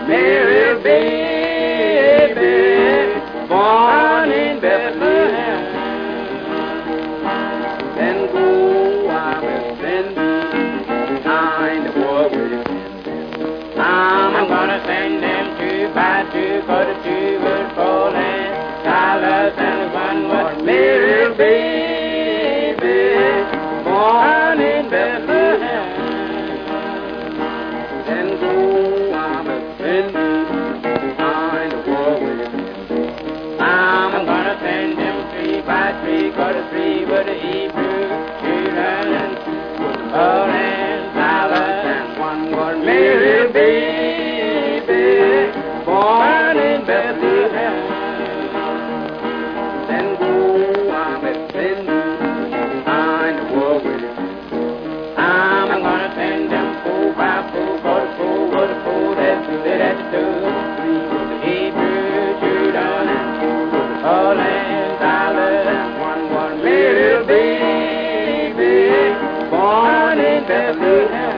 Mary, baby, born in Bethlehem. Then go, I will send behind the boy with his I'm gonna send them two by two, for the two would fall and Silas and the one was Mary, baby, born in Bethlehem. Then go, I will send behind the boy with his I'm gonna send them three by three, for the three were the Hebrew children and two were the Paul and Silas and one was Mary, baby, born in Bethlehem. Then go, I will send behind the war with I'm gonna send them four by four, for the four were the four that stood at the door. Three were the Hebrew children and two were the Paul and Silas and one was Mary, baby, born in Bethlehem.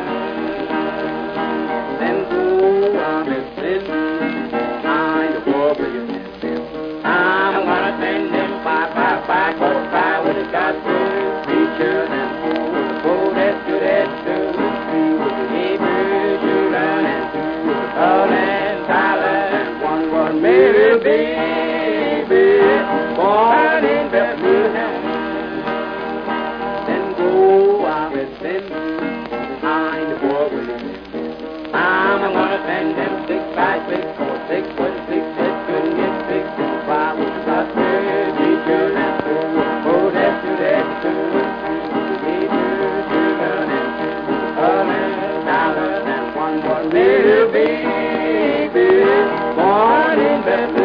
Then go, I will send behind the war with I'm gonna send them five by five, for the five with the gospel preachers and four with the four that stood at the door. Three with the Hebrew children and two with the Paul and Silas and one was Mary, baby, born in Bethlehem. Then go, I will send behind the boy with I'm gonna send them six by six, for six was six that couldn't get six, and five was the gospel teacher, and four was the four that stood at the door. Three was the Hebrew children, and two was the Paul and Silas, and one was Mary, baby, born in Bethlehem.